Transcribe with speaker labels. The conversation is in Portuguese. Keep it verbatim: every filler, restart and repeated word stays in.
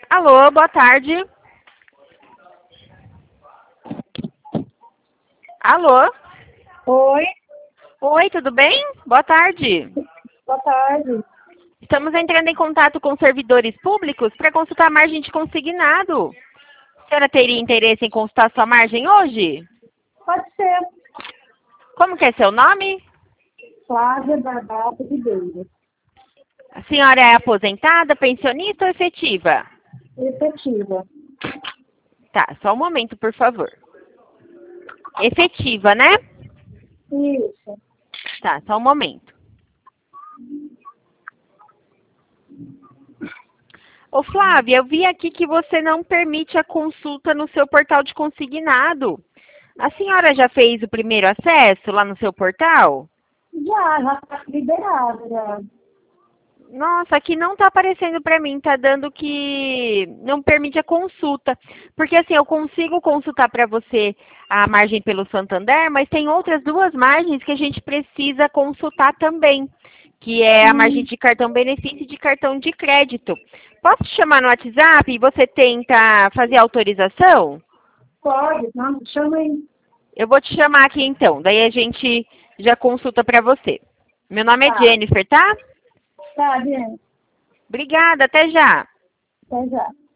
Speaker 1: Alô, boa tarde. Alô?
Speaker 2: Oi,
Speaker 1: Oi, tudo bem? Boa tarde.
Speaker 2: boa tarde.
Speaker 1: Estamos entrando em contato com servidores públicos para consultar a margem de consignado. A senhora teria interesse em consultar sua margem hoje?
Speaker 2: Pode ser.
Speaker 1: Como que é seu nome?
Speaker 2: Flávia Barbato Ribeiro.
Speaker 1: A senhora é aposentada, pensionista ou efetiva?
Speaker 2: Efetiva.
Speaker 1: Tá, só um momento, por favor. Efetiva, né?
Speaker 2: Isso.
Speaker 1: Tá, só um momento. Ô Flávia, eu vi aqui que você não permite a consulta no seu portal de consignado. A senhora já fez o primeiro acesso lá no seu portal?
Speaker 2: Já, já está liberada. Já.
Speaker 1: Nossa, aqui não tá aparecendo para mim, tá dando que não permite a consulta. Porque assim, eu consigo consultar para você a margem pelo Santander, mas tem outras duas margens que a gente precisa consultar também, que é a margem
Speaker 2: Hum,
Speaker 1: de cartão benefício e de cartão de crédito. Posso te chamar no WhatsApp e você tenta fazer a autorização?
Speaker 2: pode, não, chama aí.
Speaker 1: Eu vou te chamar aqui então, daí a gente já consulta para você. Meu nome é
Speaker 2: Tá,
Speaker 1: Jennifer, tá?
Speaker 2: tá, gente.
Speaker 1: Obrigada, até já.
Speaker 2: Até já.